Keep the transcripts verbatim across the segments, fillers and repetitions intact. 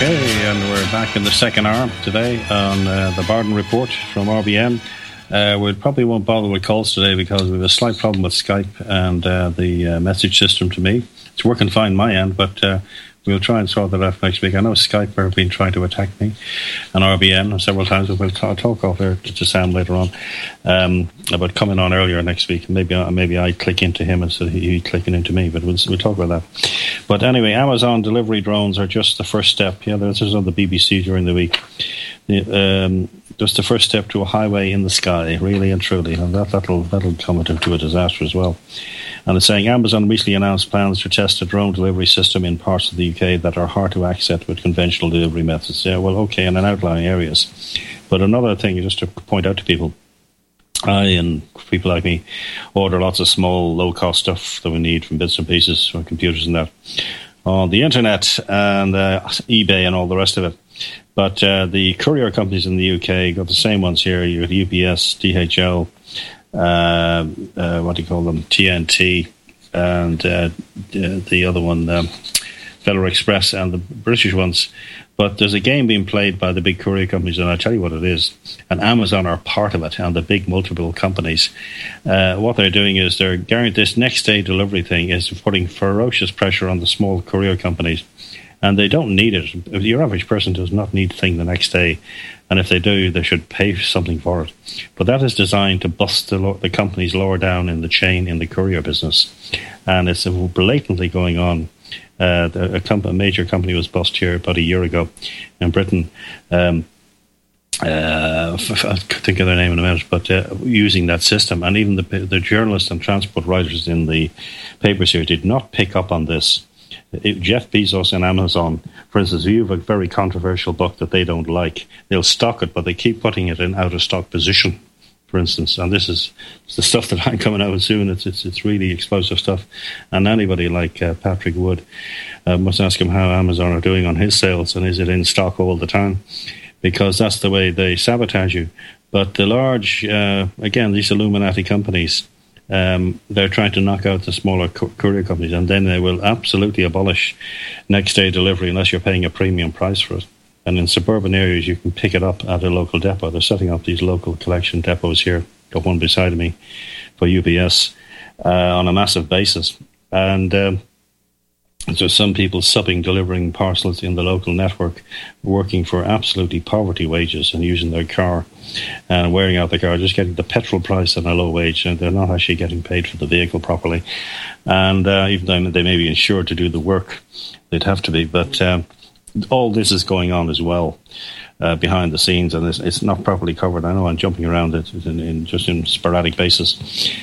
Okay, and we're back in the second hour today on uh, the Barden Report from R B N. Uh, we probably won't bother with calls today because we have a slight problem with Skype and uh, the uh, message system to me. It's working fine my end, but uh, we'll try and sort that out next week. I know Skype have been trying to attack me and R B N several times. We'll talk, talk off there to, to Sam later on um, about coming on earlier next week. Maybe maybe I click into him instead of he clicking into me, but we'll, we'll talk about that. But anyway, Amazon delivery drones are just the first step. Yeah, this is on the B B C during the week. Um, just the first step to a highway in the sky, really and truly, and that, that'll that'll come to a disaster as well. And it's saying Amazon recently announced plans to test a drone delivery system in parts of the U K that are hard to access with conventional delivery methods. Yeah, well, okay, in an outlying areas. But another thing, just to point out to people, I and people like me order lots of small, low-cost stuff that we need from bits and pieces from computers and that on the internet and uh, eBay and all the rest of it. But uh, the courier companies in the U K got the same ones here. You got U P S, D H L, uh, uh, what do you call them, T N T, and uh, the other one, um, Federal Express, and the British ones. But there's a game being played by the big courier companies, and I'll tell you what it is. And Amazon are part of it, and the big multiple companies. Uh, what they're doing is they're guaranteeing this next day delivery thing is putting ferocious pressure on the small courier companies. And they don't need it. Your average person does not need the thing the next day. And if they do, they should pay something for it. But that is designed to bust the, lo- the companies lower down in the chain in the courier business. And it's blatantly going on. Uh, a, comp- a major company was bust here about a year ago in Britain. Um, uh, I could think of their name in a minute, but uh, using that system. And even the, the journalists and transport writers in the papers here did not pick up on this. Jeff Bezos and Amazon, for instance, if you have a very controversial book that they don't like, they'll stock it, but they keep putting it in out-of-stock position, for instance. And this is the stuff that I'm coming out with soon. It's it's, it's really explosive stuff. And anybody like uh, Patrick Wood uh, must ask him how Amazon are doing on his sales, and is it in stock all the time? Because that's the way they sabotage you. But the large, uh, again, these Illuminati companies, Um, they're trying to knock out the smaller courier companies, and then they will absolutely abolish next day delivery unless you're paying a premium price for it. And in suburban areas, you can pick it up at a local depot. They're setting up these local collection depots here. Got one beside me for U P S uh, on a massive basis. And um, so some people subbing, delivering parcels in the local network, working for absolutely poverty wages and using their car and wearing out the car, just getting the petrol price at a low wage, and they're not actually getting paid for the vehicle properly. And uh, even though they may be insured to do the work, they'd have to be. But um, all this is going on as well uh, behind the scenes, and it's, it's not properly covered. I know I'm jumping around it in, in just in sporadic basis.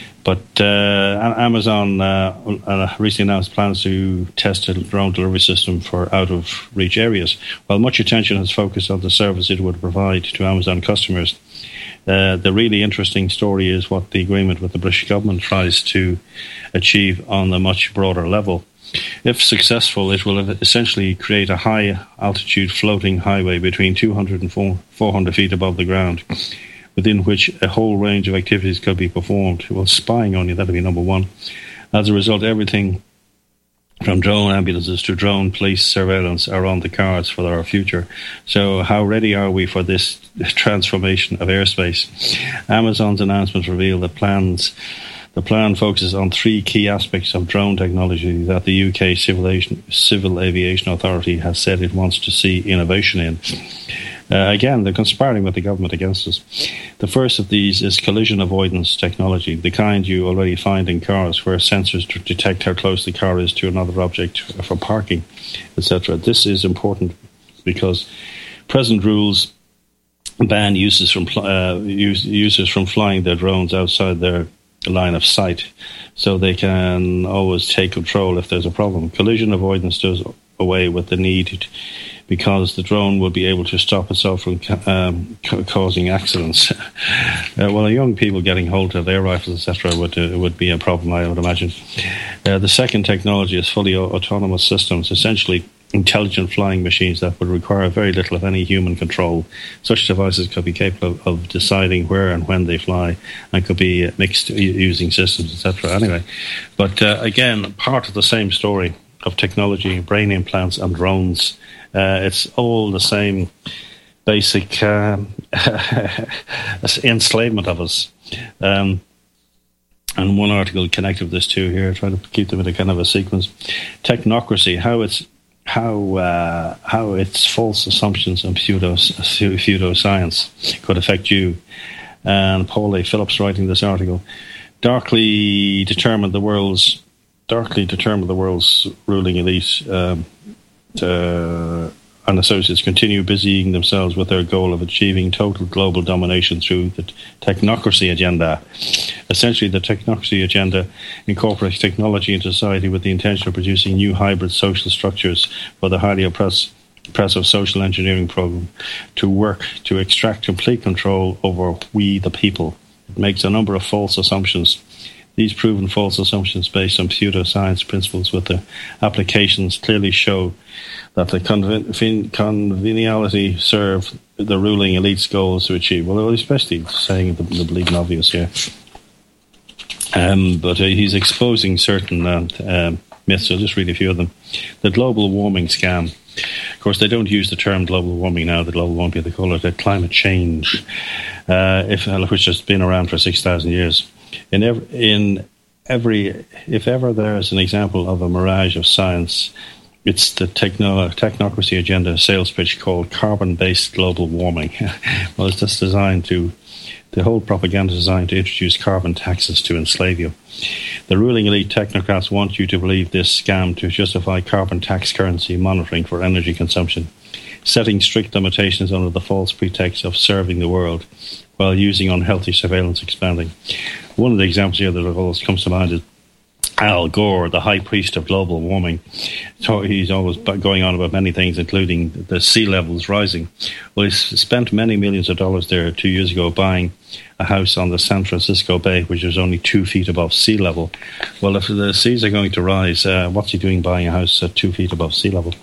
But uh, Amazon uh, recently announced plans to test a drone delivery system for out-of-reach areas. While much attention has focused on the service it would provide to Amazon customers, uh, the really interesting story is what the agreement with the British government tries to achieve on a much broader level. If successful, it will essentially create a high-altitude floating highway between two hundred and four hundred feet above the ground, within which a whole range of activities could be performed. Well, spying on you, that'll be number one. As a result, everything from drone ambulances to drone police surveillance are on the cards for our future. So how ready are we for this transformation of airspace? Amazon's announcements reveal that plans The plan focuses on three key aspects of drone technology that the U K Civil Aviation, Civil Aviation Authority has said it wants to see innovation in. Uh, again, they're conspiring with the government against us. The first of these is collision avoidance technology, the kind you already find in cars, where sensors to detect how close the car is to another object for parking, et cetera. This is important because present rules ban users from uh, use, users from flying their drones outside their line of sight, so they can always take control if there's a problem. Collision avoidance does away with the need to, because the drone will be able to stop itself from um, ca- causing accidents. uh, well, young people getting hold of air rifles, et cetera, would uh, would be a problem, I would imagine. Uh, the second technology is fully autonomous systems, essentially intelligent flying machines that would require very little of any human control. Such devices could be capable of, of deciding where and when they fly, and could be mixed using systems, et cetera. Anyway, but uh, again, part of the same story. of technology, brain implants, and drones. Uh, it's all the same basic um, enslavement of us. Um, and one article connected with this too here, try to keep them in a kind of a sequence. Technocracy, how it's how uh, how its false assumptions and pseudo pseudoscience could affect you. And Paul A. Phillips writing this article, darkly determined the world's darkly determined the world's ruling elite um, to, and associates continue busying themselves with their goal of achieving total global domination through the technocracy agenda. Essentially, the technocracy agenda incorporates technology into society with the intention of producing new hybrid social structures for the highly oppressed, oppressive social engineering program to work to extract complete control over we, the people. It makes a number of false assumptions. These proven false assumptions based on pseudoscience principles with their applications clearly show that the conven- conveniality serve the ruling elite's goals to achieve. Well, especially saying the, the bleeding obvious here. Um, but uh, he's exposing certain uh, uh, myths. I'll just read a few of them. The global warming scam. Of course, they don't use the term global warming now. The global warming, they call it uh, climate change, uh, if, which has been around for six thousand years. In every, in every, if ever there is an example of a mirage of science, it's the techno, technocracy agenda sales pitch called carbon-based global warming. Well, it's just designed to, the whole propaganda is designed to introduce carbon taxes to enslave you. The ruling elite technocrats want you to believe this scam to justify carbon tax currency monitoring for energy consumption, setting strict limitations under the false pretext of serving the world, while using unhealthy surveillance expanding. One of the examples here that always comes to mind is Al Gore, the high priest of global warming. So he's always going on about many things, including the sea levels rising. Well, he spent many millions of dollars there two years ago buying a house on the San Francisco Bay, which is only two feet above sea level. Well, if the seas are going to rise, uh, what's he doing buying a house at two feet above sea level?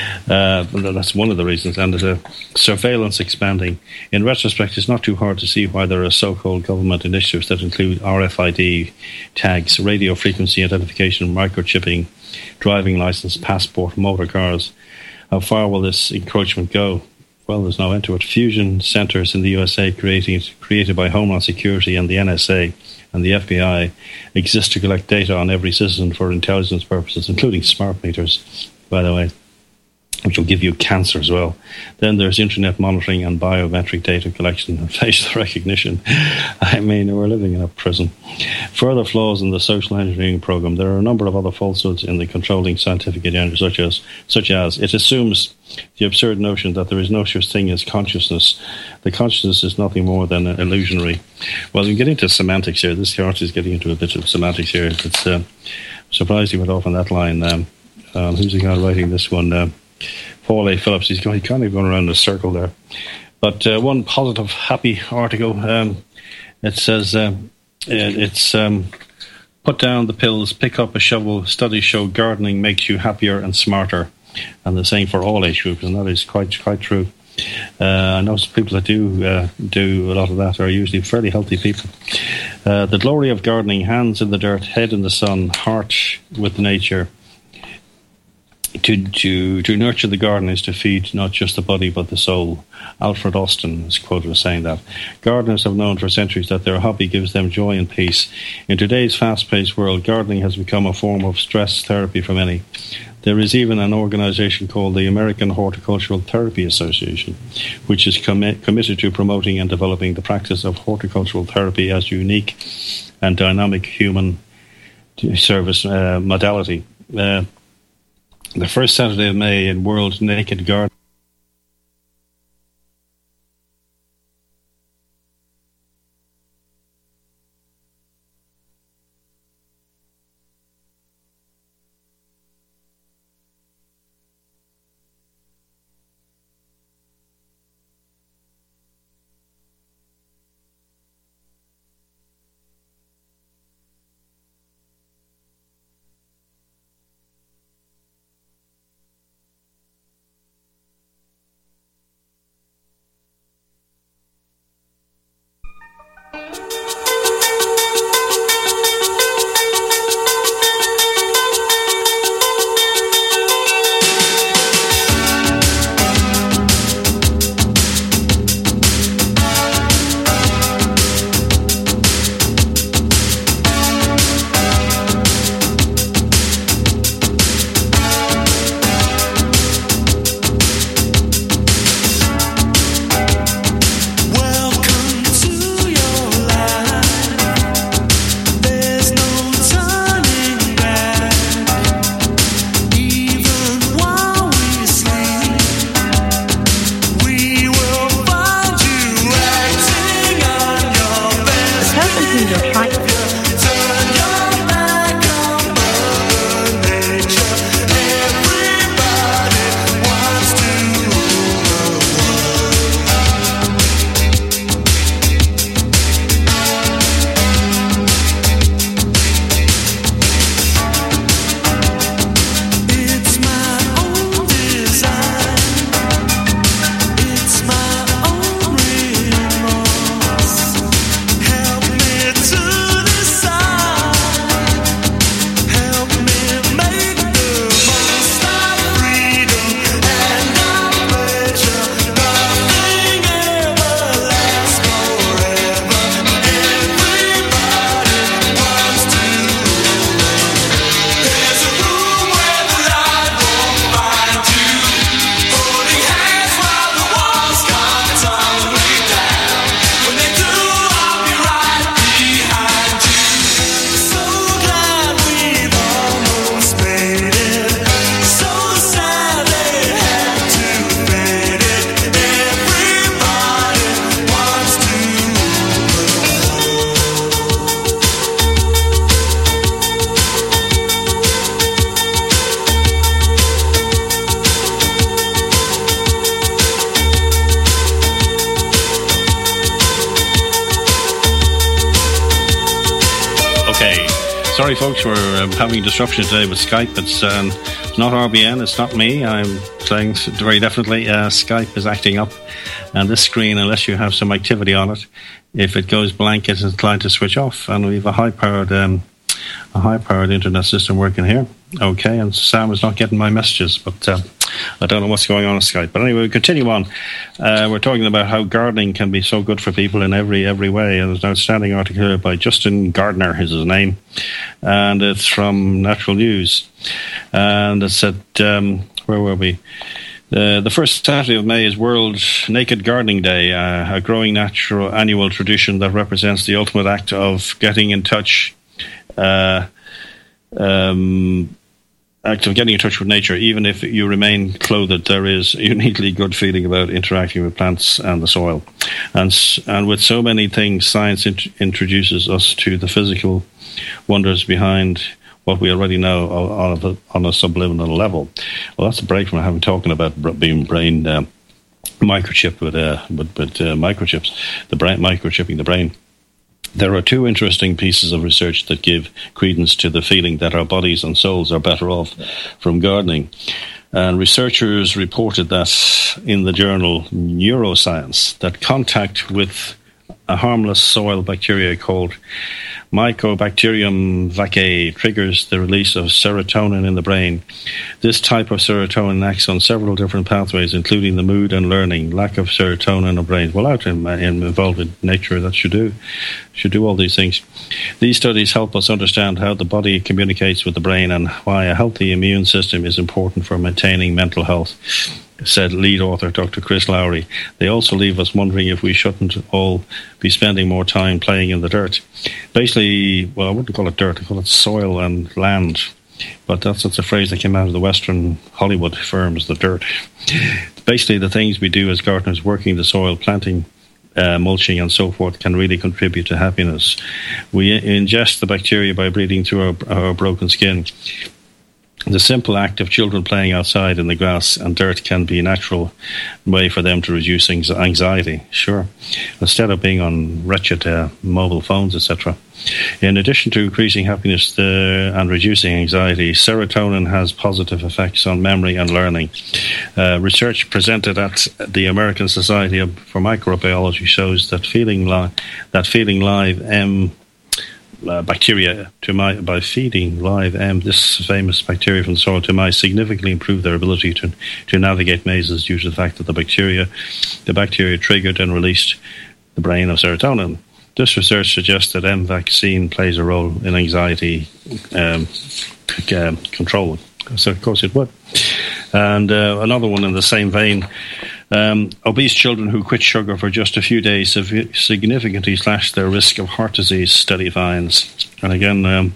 Uh, well, that's one of the reasons. And there's a surveillance expanding. In retrospect, it's not too hard to see why there are so-called government initiatives that include R F I D tags, radio frequency identification, microchipping, driving license, passport, motor cars. How far will this encroachment go? Well, there's no end to it. Fusion centres in the U S A created, created by Homeland Security and the N S A and the F B I exist to collect data on every citizen for intelligence purposes, including smart meters, by the way, which will give you cancer as well. Then there's internet monitoring and biometric data collection and facial recognition. I mean, we're living in a prison. Further flaws in the social engineering program. There are a number of other falsehoods in the controlling scientific agenda, such as, such as it assumes the absurd notion that there is no such thing as consciousness. The consciousness is nothing more than illusionary. Well, we get into semantics here. This artist is getting into a bit of semantics here. It's uh, surprised he went off on that line. Um, um, who's the guy writing this one? Uh, Paul A. Phillips. He's going, he kind of going around in a circle there. But uh, one positive, happy article. Um, it says um, it, it's um, put down the pills, pick up a shovel. Studies show gardening makes you happier and smarter. And the same for all age groups, and that is quite quite true. Uh, I know some people that do uh, do a lot of that are usually fairly healthy people. Uh, the glory of gardening: hands in the dirt, head in the sun, heart with nature. To, to to nurture the garden is to feed not just the body but the soul. Alfred Austin is quoted as saying that. Gardeners have known for centuries that their hobby gives them joy and peace. In today's fast-paced world, gardening has become a form of stress therapy for many. There is even an organization called the American Horticultural Therapy Association, which is commi- committed to promoting and developing the practice of horticultural therapy as a unique and dynamic human service uh, modality. Uh, The first Saturday of May in World Naked Garden. sorry, folks, we're um, having disruption today with Skype. It's um, not R B N, it's not me. I'm saying very definitely uh, Skype is acting up. And this screen, unless you have some activity on it, if it goes blank, it's inclined to switch off. And we have a high-powered um, a high-powered internet system working here. Okay, and Sam is not getting my messages, but uh, I don't know what's going on with Skype. But anyway, we continue on. Uh, we're talking about how gardening can be so good for people in every every way. And there's an outstanding article here by Justin Gardner, is his name, and it's from Natural News. And it said, um, where were we? Uh, the first Saturday of May is World Naked Gardening Day, uh, a growing natural annual tradition that represents the ultimate act of getting in touch Uh, um, act of getting in touch with nature. Even if you remain clothed, there is a uniquely good feeling about interacting with plants and the soil. And and with so many things, science int- introduces us to the physical wonders behind what we already know on a, on a subliminal level. Well, that's a break from having talking about being brain uh, microchipped with, uh, with, with uh, microchips, the brain, microchipping the brain. There are two interesting pieces of research that give credence to the feeling that our bodies and souls are better off from gardening. And researchers reported that in the journal Neuroscience, that contact with a harmless soil bacteria called Mycobacterium vaccae triggers the release of serotonin in the brain. This type of serotonin acts on several different pathways, including the mood and learning. Lack of serotonin in the brain. Well, out in, in involved in nature, that should do should do all these things. These studies help us understand how the body communicates with the brain and why a healthy immune system is important for maintaining mental health, said lead author Doctor Chris Lowry. They also leave us wondering if we shouldn't all be spending more time playing in the dirt. Basically, well, I wouldn't call it dirt, I call it soil and land. But that's, that's a phrase that came out of the Western Hollywood firms, the dirt. Basically, the things we do as gardeners, working the soil, planting, uh, mulching and so forth, can really contribute to happiness. We ingest the bacteria by breathing through our, our broken skin. The simple act of children playing outside in the grass and dirt can be a natural way for them to reduce anxiety, sure, instead of being on wretched uh, mobile phones, et cetera. In addition to increasing happiness uh, and reducing anxiety, serotonin has positive effects on memory and learning. Uh, research presented at the American Society for Microbiology shows that feeling, li- that feeling live M Uh, bacteria to my by feeding live M, this famous bacteria from the soil, to mice significantly improve their ability to to navigate mazes due to the fact that the bacteria the bacteria triggered and released the brain of serotonin. This research suggests that M vaccine plays a role in anxiety um, c- uh, control. So of course it would. And uh, another one in the same vein. Um, obese children who quit sugar for just a few days have significantly slashed their risk of heart disease, study finds. And again, um,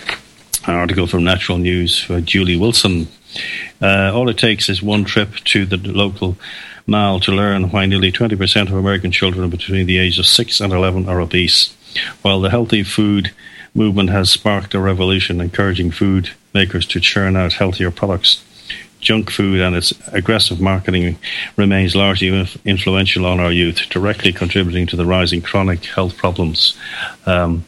an article from Natural News by Julie Wilson. Uh, all it takes is one trip to the local mall to learn why nearly twenty percent of American children between the ages of six and eleven are obese. While the healthy food movement has sparked a revolution, encouraging food makers to churn out healthier products, junk food and its aggressive marketing remains largely influential on our youth, directly contributing to the rising chronic health problems. Um,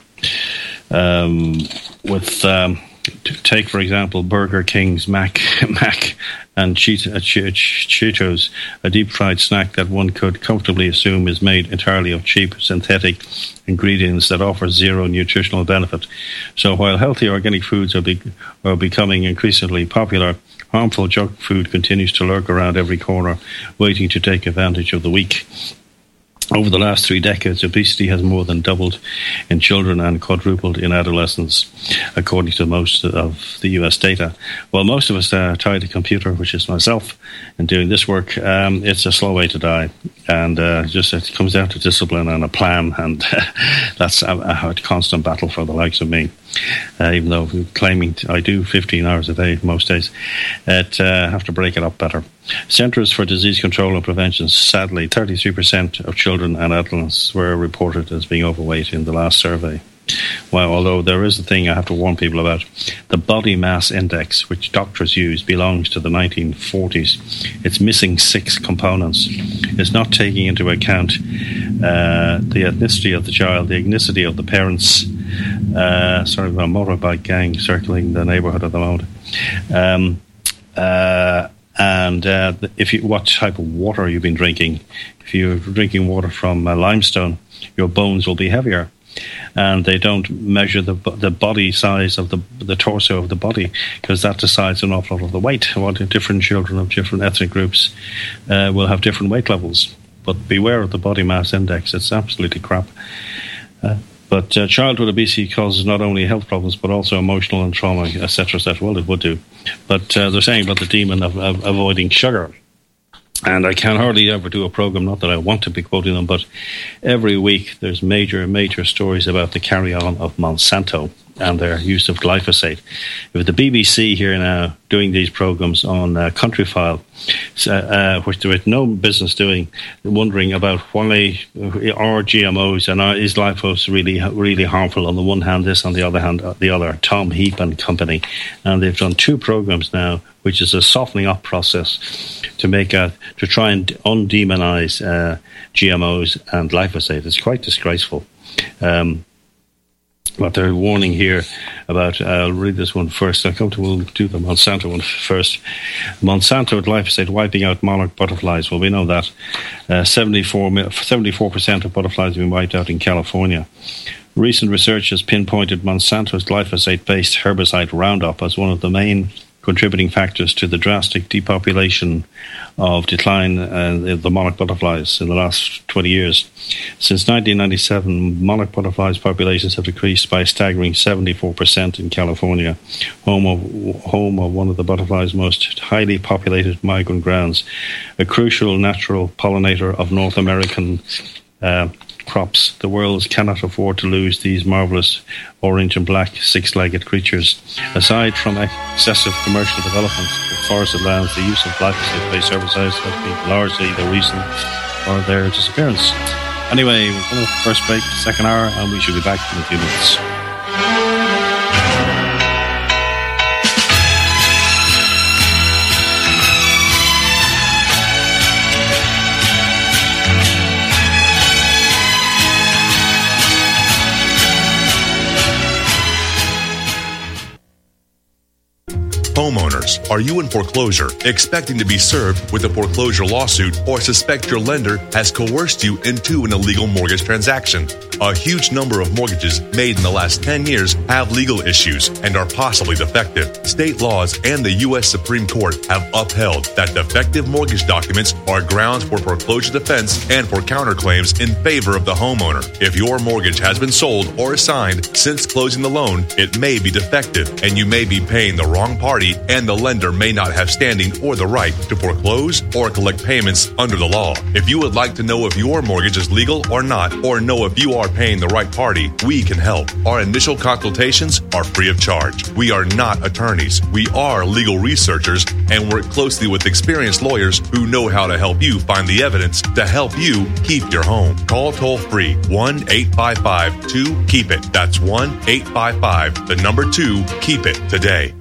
um, with um, take, for example, Burger King's Mac, Mac and Cheetos, a deep-fried snack that one could comfortably assume is made entirely of cheap synthetic ingredients that offer zero nutritional benefit. So while healthy organic foods are, be- are becoming increasingly popular, harmful junk food continues to lurk around every corner, waiting to take advantage of the weak. Over the last three decades, obesity has more than doubled in children and quadrupled in adolescents, according to most of the U S data. While most of us are tied to computer, which is myself, in doing this work, um, it's a slow way to die. And uh, just it comes down to discipline and a plan, and uh, that's a, a constant battle for the likes of me. Uh, even though I'm claiming I do fifteen hours a day most days, it uh, have to break it up better. Centers for Disease Control and Prevention, sadly, thirty-three percent of children and adults were reported as being overweight in the last survey. Well, although there is a thing I have to warn people about. The body mass index, which doctors use, belongs to the nineteen forties. It's missing six components. It's not taking into account uh, the ethnicity of the child, the ethnicity of the parents, uh, sort of a motorbike gang circling the neighbourhood at the moment. Um, uh, and uh, if you, what type of water you've been drinking? If you're drinking water from uh, limestone, your bones will be heavier. And they don't measure the the body size of the the torso of the body, because that decides an awful lot of the weight. What different children of different ethnic groups uh, will have different weight levels. But beware of the body mass index; it's absolutely crap. Uh, but uh, childhood obesity causes not only health problems but also emotional and trauma, et cetera, et cetera. Well, it would do. But uh, they're saying about the demon of, of avoiding sugar. And I can hardly ever do a program, not that I want to be quoting them, but every week there's major, major stories about the carry-on of Monsanto and their use of glyphosate. With the B B C here now doing these programs on uh, Countryfile, uh, uh, which there is no business doing, wondering about why are G M Os and are, is glyphosate really, really harmful? On the one hand, this, on the other hand, uh, the other. Tom Heap and company, and they've done two programs now, which is a softening up process to make a to try and undemonize uh, G M Os and glyphosate. It's quite disgraceful. Um, But they're warning here about, uh, I'll read this one first. I'll come to, we'll do the Monsanto one first. Monsanto glyphosate wiping out monarch butterflies. Well, we know that. Uh, seventy-four, seventy-four percent of butterflies have been wiped out in California. Recent research has pinpointed Monsanto's glyphosate-based herbicide Roundup as one of the main contributing factors to the drastic depopulation of decline uh, the monarch butterflies in the last twenty years. Since nineteen ninety-seven, monarch butterflies populations have decreased by a staggering seventy-four percent in California, home of, home of one of the butterflies' most highly populated migrant grounds, a crucial natural pollinator of North American uh, crops. The world cannot afford to lose these marvellous orange and black six-legged creatures. Aside from excessive commercial development of forested lands, the use of glyphosate-based herbicides has been largely the reason for their disappearance. Anyway, we're going to first break, second hour, and we should be back in a few minutes. Homeowners, are you in foreclosure, expecting to be served with a foreclosure lawsuit, or suspect your lender has coerced you into an illegal mortgage transaction? A huge number of mortgages made in the last ten years have legal issues and are possibly defective. State laws and the U S Supreme Court have upheld that defective mortgage documents are grounds for foreclosure defense and for counterclaims in favor of the homeowner. If your mortgage has been sold or assigned since closing the loan, it may be defective and you may be paying the wrong party, and the lender may not have standing or the right to foreclose or collect payments under the law. If you would like to know if your mortgage is legal or not, or know if you are paying the right party, we can help. Our initial consultations are free of charge. We are not attorneys. We are legal researchers and work closely with experienced lawyers who know how to help you find the evidence to help you keep your home. Call toll free one eight five five two keep it. That's one eight five five, the number two, keep it today.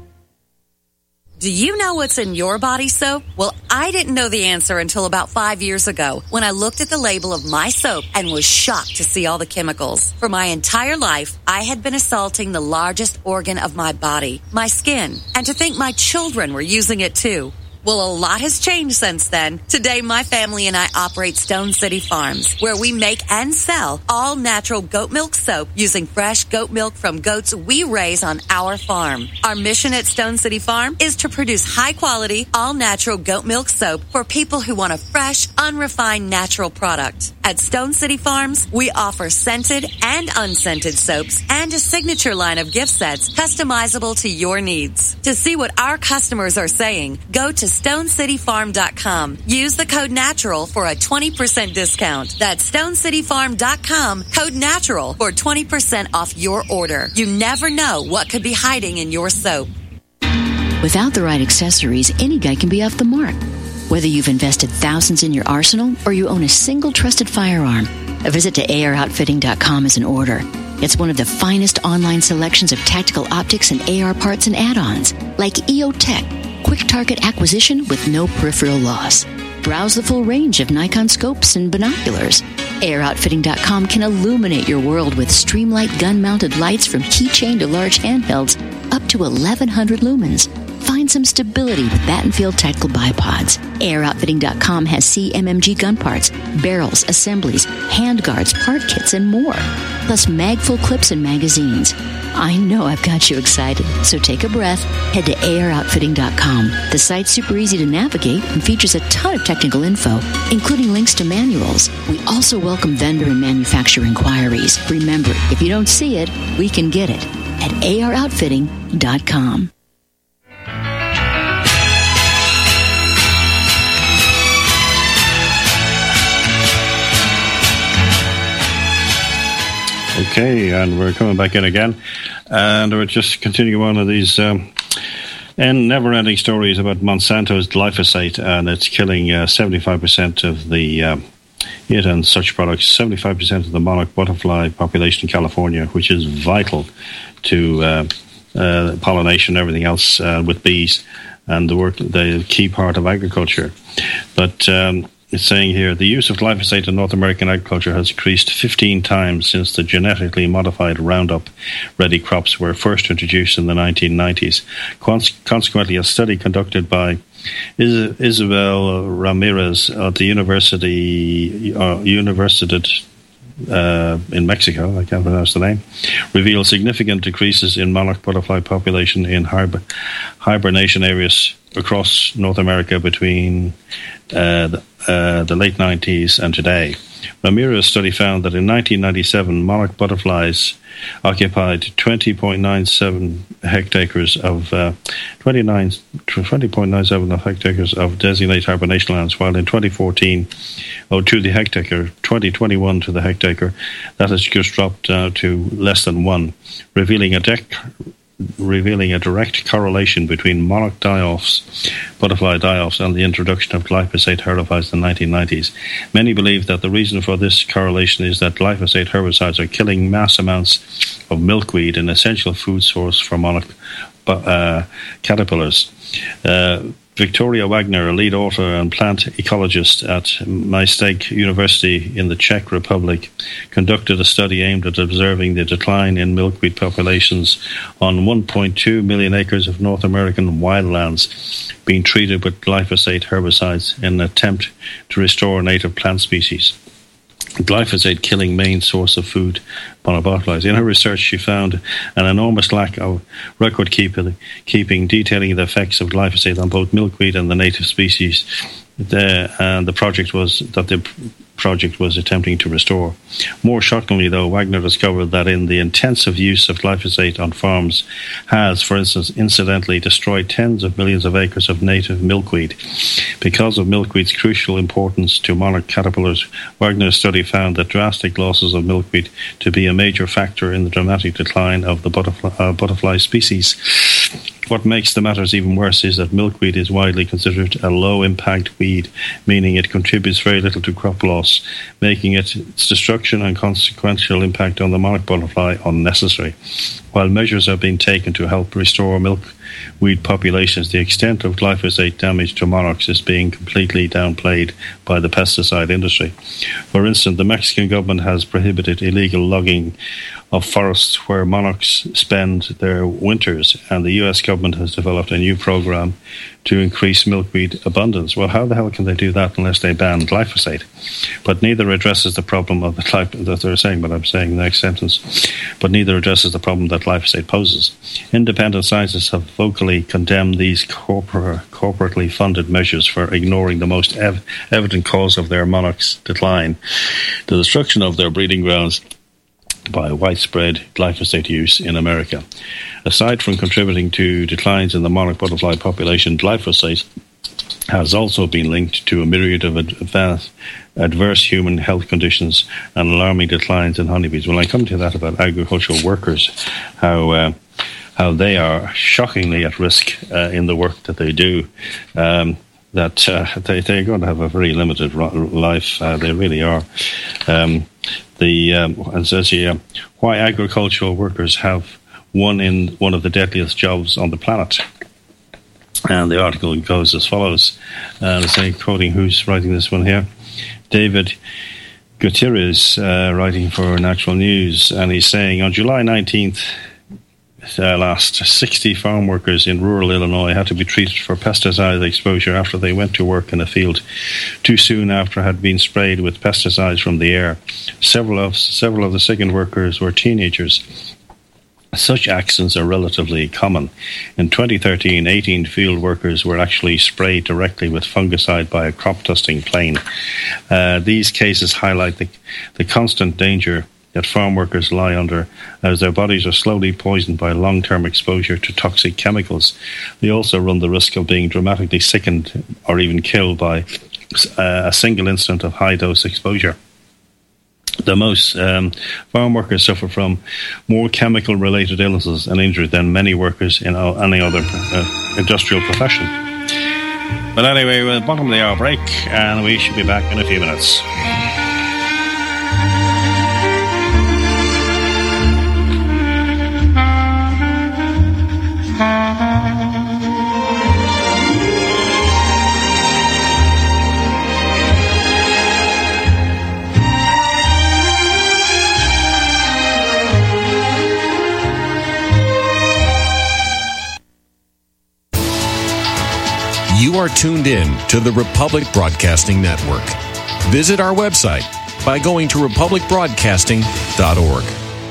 Do you know what's in your body soap? Well, I didn't know the answer until about five years ago when I looked at the label of my soap and was shocked to see all the chemicals. For my entire life, I had been assaulting the largest organ of my body, my skin, and to think my children were using it too. Well, a lot has changed since then. Today, my family and I operate Stone City Farms, where we make and sell all natural goat milk soap using fresh goat milk from goats we raise on our farm. Our mission at Stone City Farm is to produce high-quality, all-natural goat milk soap for people who want a fresh, unrefined, natural product. At Stone City Farms, we offer scented and unscented soaps and a signature line of gift sets customizable to your needs. To see what our customers are saying, go to stone city farm dot com. Use the code NATURAL for a twenty percent discount. That's stone city farm dot com, code NATURAL for twenty percent off your order. You never know what could be hiding in your soap. Without the right accessories, any guy can be off the mark. Whether you've invested thousands in your arsenal or you own a single trusted firearm, a visit to A R outfitting dot com is in order. It's one of the finest online selections of tactical optics and A R parts and add-ons, like E O Tech, quick target acquisition with no peripheral loss. Browse the full range of Nikon scopes and binoculars. A R Outfitting dot com can illuminate your world with Streamlight gun-mounted lights from keychain to large handhelds up to eleven hundred lumens. Find some stability with Battenfield Tactical Bipods. A R Outfitting dot com has C M M G gun parts, barrels, assemblies, handguards, part kits, and more. Plus mag-full clips and magazines. I know I've got you excited, so take a breath. Head to A R Outfitting dot com. The site's super easy to navigate and features a ton of technical info, including links to manuals. We also welcome vendor and manufacturer inquiries. Remember, if you don't see it, we can get it at A R Outfitting dot com. Okay, and we're coming back in again, and we're just continuing one of these um, and never-ending stories about Monsanto's glyphosate, and it's killing uh, seventy-five percent of the um, it and such products, seventy-five percent of the monarch butterfly population in California, which is vital to uh, uh, pollination and everything else uh, with bees, and the work, the key part of agriculture. But um, it's saying here, the use of glyphosate in North American agriculture has increased fifteen times since the genetically modified Roundup-ready crops were first introduced in the nineteen nineties. Cons- consequently, a study conducted by Is- Isabel Ramirez at the University uh, Universidad uh, in Mexico, I can't pronounce the name, revealed significant decreases in monarch butterfly population in hib- hibernation areas across North America between uh, the, uh, the late nineties and today. Ramirez's study found that in nineteen ninety-seven, monarch butterflies occupied twenty point nine seven hectares of uh, twenty-nine, twenty point nine seven hectares of designated hibernation lands, while in twenty fourteen, oh, to the hectare, twenty twenty-one to the hectare, that has just dropped uh, to less than one, revealing a dec- revealing a direct correlation between monarch die-offs, butterfly die-offs, and the introduction of glyphosate herbicides in the nineteen nineties. Many believe that the reason for this correlation is that glyphosate herbicides are killing mass amounts of milkweed, an essential food source for monarch uh, caterpillars. Uh, Victoria Wagner, a lead author and plant ecologist at Maesteg University in the Czech Republic, conducted a study aimed at observing the decline in milkweed populations on one point two million acres of North American wildlands being treated with glyphosate herbicides in an attempt to restore native plant species. Glyphosate killing main source of food on butterflies. In her research, she found an enormous lack of record keeping, keeping detailing the effects of glyphosate on both milkweed and the native species. The, and the project was that the project was attempting to restore. More shockingly, though, Wagner discovered that in the intensive use of glyphosate on farms has, for instance, incidentally destroyed tens of millions of acres of native milkweed. Because of milkweed's crucial importance to monarch caterpillars, Wagner's study found that drastic losses of milkweed to be a major factor in the dramatic decline of the butterfly, uh, butterfly species. What makes the matters even worse is that milkweed is widely considered a low-impact weed, meaning it contributes very little to crop loss, making it, its destruction and consequential impact on the monarch butterfly unnecessary. While measures are being taken to help restore milkweed populations, the extent of glyphosate damage to monarchs is being completely downplayed by the pesticide industry. For instance, the Mexican government has prohibited illegal logging of forests where monarchs spend their winters, and the U S government has developed a new program to increase milkweed abundance. Well, how the hell can they do that unless they ban glyphosate? But neither addresses the problem of the glyphosate that they're saying, but I'm saying in the next sentence, but neither addresses the problem that glyphosate poses. Independent scientists have vocally condemned these corpor- corporately funded measures for ignoring the most ev- evident cause of their monarchs' decline, the destruction of their breeding grounds by widespread glyphosate use in America. Aside from contributing to declines in the monarch butterfly population, glyphosate has also been linked to a myriad of advanced, adverse human health conditions and alarming declines in honeybees. When I come to that about agricultural workers, how uh, how they are shockingly at risk uh, in the work that they do, um, that uh, they, they're going to have a very limited life. Uh, they really are. Um, the um, and says here, why agricultural workers have one in one of the deadliest jobs on the planet. And the article goes as follows. Uh, let's say, quoting who's writing this one here. David Gutierrez, uh, writing for Natural News, and he's saying on July nineteenth uh, last, sixty farm workers in rural Illinois had to be treated for pesticide exposure after they went to work in a field too soon after had been sprayed with pesticides from the air. Several of several of the sickened workers were teenagers. Such accidents are relatively common. In twenty thirteen, eighteen field workers were actually sprayed directly with fungicide by a crop dusting plane. Uh, these cases highlight the, the constant danger that farm workers lie under as their bodies are slowly poisoned by long-term exposure to toxic chemicals. They also run the risk of being dramatically sickened or even killed by uh, a single incident of high-dose exposure. The most um, farm workers suffer from more chemical-related illnesses and injuries than many workers in any other uh, industrial profession. But anyway, we're at the bottom of the hour break, and we should be back in a few minutes. You are tuned in to the Republic Broadcasting Network. Visit our website by going to republic broadcasting dot org.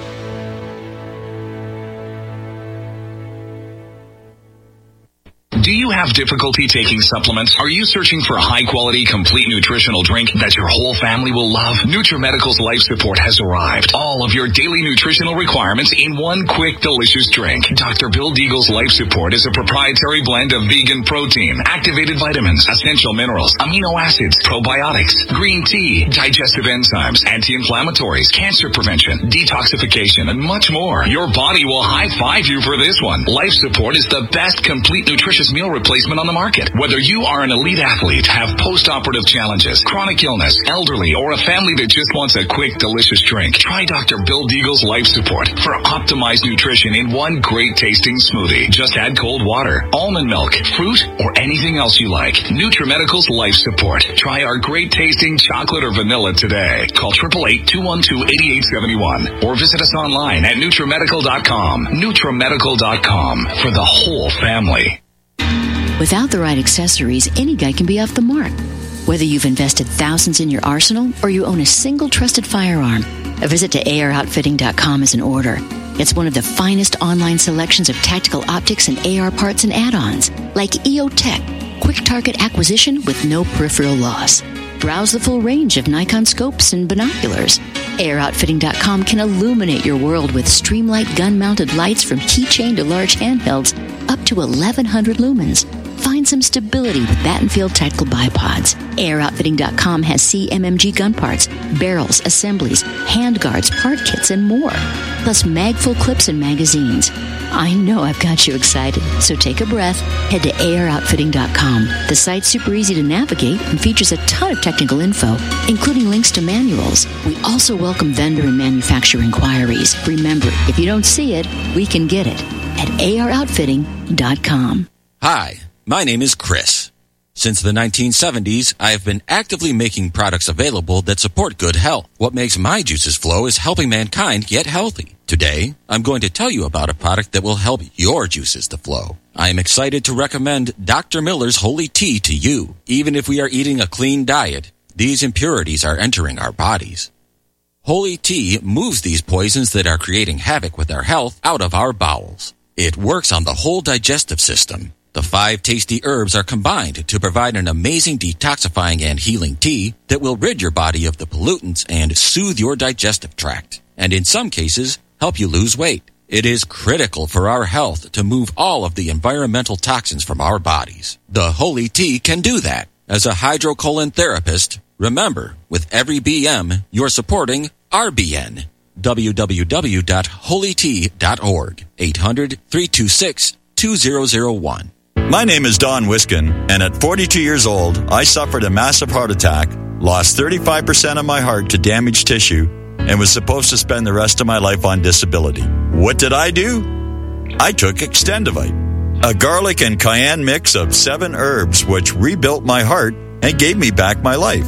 Do you have difficulty taking supplements? Are you searching for a high-quality, complete nutritional drink that your whole family will love? NutriMedical's Life Support has arrived. All of your daily nutritional requirements in one quick, delicious drink. Doctor Bill Deagle's Life Support is a proprietary blend of vegan protein, activated vitamins, essential minerals, amino acids, probiotics, green tea, digestive enzymes, anti-inflammatories, cancer prevention, detoxification, and much more. Your body will high-five you for this one. Life Support is the best complete nutritious meal replacement on the market. Whether you are an elite athlete, have post-operative challenges, chronic illness, elderly, or a family that just wants a quick, delicious drink, try Doctor Bill Deagle's Life Support for optimized nutrition in one great tasting smoothie. Just add cold water, almond milk, fruit, or anything else you like. NutriMedical's Life Support. Try our great tasting chocolate or vanilla today. Call eight eight eight, two one two, eight eight seven one or visit us online at NutriMedical dot com. NutriMedical dot com for the whole family. Without the right accessories, any guy can be off the mark. Whether you've invested thousands in your arsenal or you own a single trusted firearm, a visit to A R outfitting dot com is in order. It's one of the finest online selections of tactical optics and A R parts and add-ons, like E O Tech, quick target acquisition with no peripheral loss. Browse the full range of Nikon scopes and binoculars. A R outfitting dot com can illuminate your world with Streamlight gun-mounted lights from keychain to large handhelds up to eleven hundred lumens. Find some stability with Battenfield Tactical Bipods. A R outfitting dot com has C M M G gun parts, barrels, assemblies, handguards, part kits, and more. Plus mag-full clips and magazines. I know I've got you excited, so take a breath. Head to A R outfitting dot com. The site's super easy to navigate and features a ton of technical info, including links to manuals. We also welcome vendor and manufacturer inquiries. Remember, if you don't see it, we can get it at A R outfitting dot com. Hi. My name is Chris. Since the nineteen seventies, I have been actively making products available that support good health. What makes my juices flow is helping mankind get healthy. Today, I'm going to tell you about a product that will help your juices to flow. I am excited to recommend Doctor Miller's Holy Tea to you. Even if we are eating a clean diet, these impurities are entering our bodies. Holy Tea moves these poisons that are creating havoc with our health out of our bowels. It works on the whole digestive system. The five tasty herbs are combined to provide an amazing detoxifying and healing tea that will rid your body of the pollutants and soothe your digestive tract, and in some cases, help you lose weight. It is critical for our health to move all of the environmental toxins from our bodies. The Holy Tea can do that. As a hydrocolon therapist, remember, with every B M, you're supporting R B N. w w w dot holy tea dot org. eight hundred, three two six, two zero zero one. My name is Don Wiskin, and at forty-two years old, I suffered a massive heart attack, lost thirty-five percent of my heart to damaged tissue, and was supposed to spend the rest of my life on disability. What did I do? I took Extendivite, a garlic and cayenne mix of seven herbs which rebuilt my heart and gave me back my life.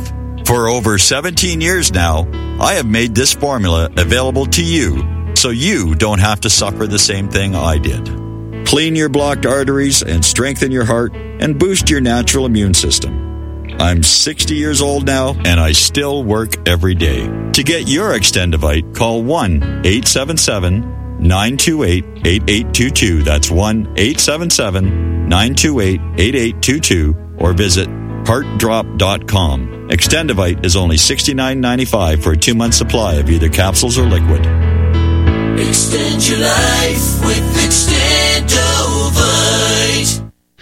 For over seventeen years now, I have made this formula available to you so you don't have to suffer the same thing I did. Clean your blocked arteries and strengthen your heart and boost your natural immune system. I'm sixty years old now, and I still work every day. To get your Extendivite, call one eight seven seven, nine two eight, eight eight two two. That's one eight seven seven, nine two eight, eight eight two two, or visit heart drop dot com. Extendivite is only sixty-nine ninety-five for a two-month supply of either capsules or liquid. Extend your life with Extendivite.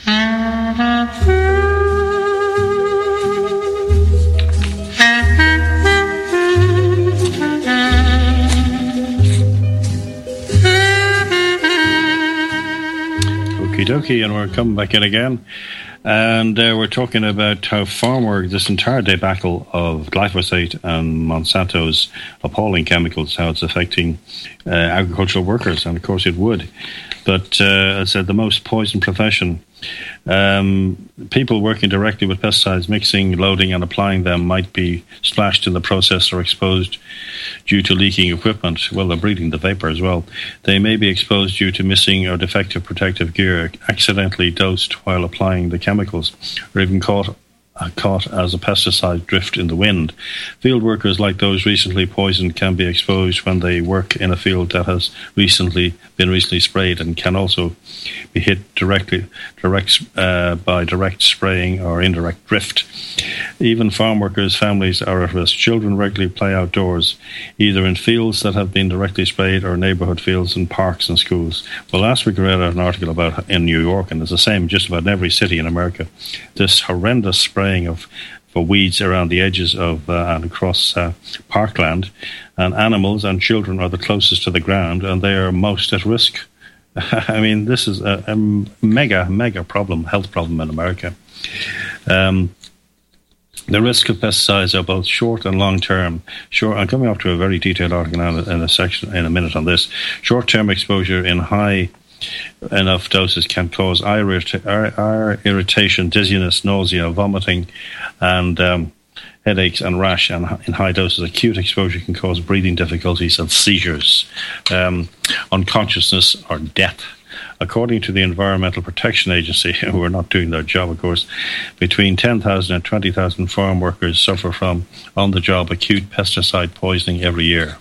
Okie dokie, and we're coming back in again. And uh, we're talking about how farm work, this entire debacle of glyphosate and Monsanto's appalling chemicals, how it's affecting uh, agricultural workers. And of course it would. But uh, as I said, the most poisoned profession. Um, people working directly with pesticides, mixing, loading and applying them might be splashed in the process or exposed due to leaking equipment. Well, they're breathing the vapor as well. They may be exposed due to missing or defective protective gear, accidentally dosed while applying the chemicals, or even caught caught as a pesticide drift in the wind. Field workers like those recently poisoned can be exposed when they work in a field that has recently been recently sprayed, and can also be hit directly direct uh, by direct spraying or indirect drift. Even farm workers' families are at risk. Children regularly play outdoors, either in fields that have been directly sprayed or neighborhood fields in parks and schools. Well, last week I read an article about in New York, and it's the same just about in every city in America, this horrendous spraying of for weeds around the edges of uh, and across uh, parkland, and animals and children are the closest to the ground, and they are most at risk. I mean, this is a, a mega, mega problem, health problem in America. Um, the risk of pesticides are both short and long term. Short, I'm coming up to a very detailed article now in a section in a minute on this. Short term exposure in high enough doses can cause eye, irrita- eye irritation, dizziness, nausea, vomiting, and um, headaches and rash. And in high doses, acute exposure can cause breathing difficulties and seizures, um, unconsciousness, or death. According to the Environmental Protection Agency, who are not doing their job, of course, between ten thousand and twenty thousand farm workers suffer from on-the-job acute pesticide poisoning every year.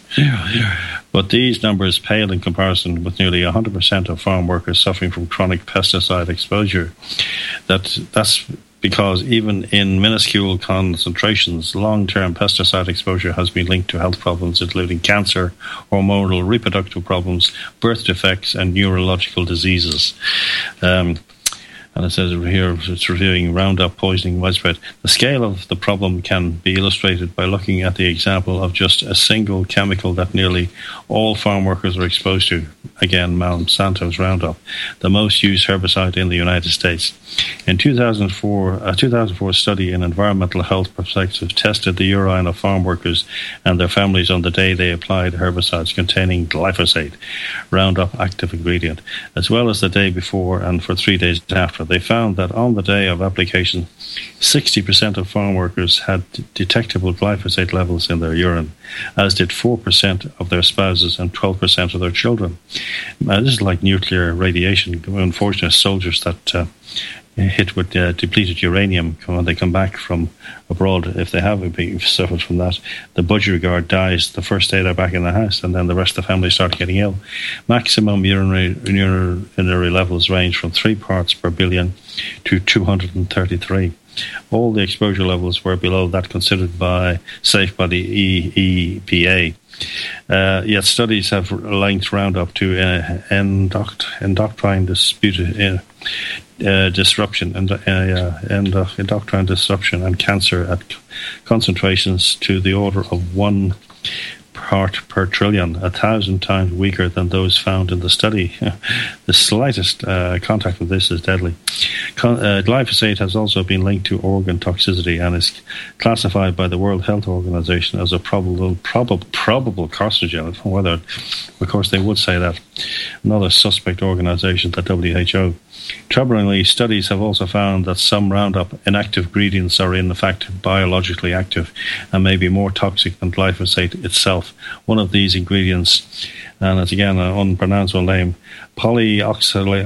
But these numbers pale in comparison with nearly one hundred percent of farm workers suffering from chronic pesticide exposure. That, that's because even in minuscule concentrations, long-term pesticide exposure has been linked to health problems including cancer, hormonal reproductive problems, birth defects, and neurological diseases. Um, And it says here it's reviewing Roundup poisoning widespread. The scale of the problem can be illustrated by looking at the example of just a single chemical that nearly all farm workers are exposed to. Again, Monsanto's Roundup, the most used herbicide in the United States. In two thousand four, a two thousand four study in Environmental Health Perspective tested the urine of farm workers and their families on the day they applied herbicides containing glyphosate, Roundup active ingredient, as well as the day before and for three days after. They found that on the day of application, sixty percent of farm workers had detectable glyphosate levels in their urine, as did four percent of their spouses and twelve percent of their children. Uh, this is like nuclear radiation. Unfortunately, soldiers that uh, hit with uh, depleted uranium, when they come back from abroad, if they have been suffered from that, the budgie guard dies the first day they're back in the house, and then the rest of the family start getting ill. Maximum urinary, urinary levels range from three parts per billion to two hundred thirty-three. All the exposure levels were below that considered by safe by the E E P A. Uh, yet studies have linked Roundup to uh, endoct- endocrine dispute, uh, uh, disruption and uh, uh, endocrine disruption and cancer at concentrations to the order of one part per trillion, a thousand times weaker than those found in the study. The slightest uh, contact with this is deadly. Uh, glyphosate has also been linked to organ toxicity and is classified by the World Health Organization as a probable probable, probable carcinogen. Whether, of course, they would say that. Another suspect organization, the W H O. Troublingly, studies have also found that some Roundup inactive ingredients are in fact biologically active and may be more toxic than glyphosate itself. One of these ingredients, and it's again an unpronounceable name, polyoxylated